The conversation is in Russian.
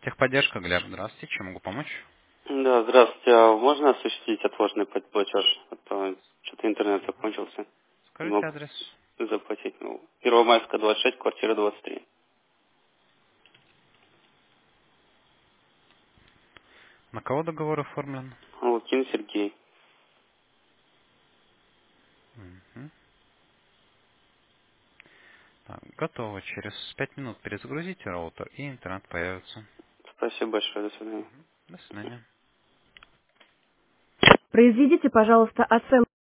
Техподдержка, Глеб, здравствуйте, чем могу помочь? Да, здравствуйте. А можно осуществить отложенный платеж? А то что-то интернет закончился. Не Скажите могу адрес. заплатить. Ну, Первомайская, 26, квартира 23. На кого договор оформлен? Лукин Сергей. Мгм. Так, готово. Через 5 минут перезагрузите роутер, и интернет появится. Спасибо большое. До свидания. До свидания. Произведите, пожалуйста, оценку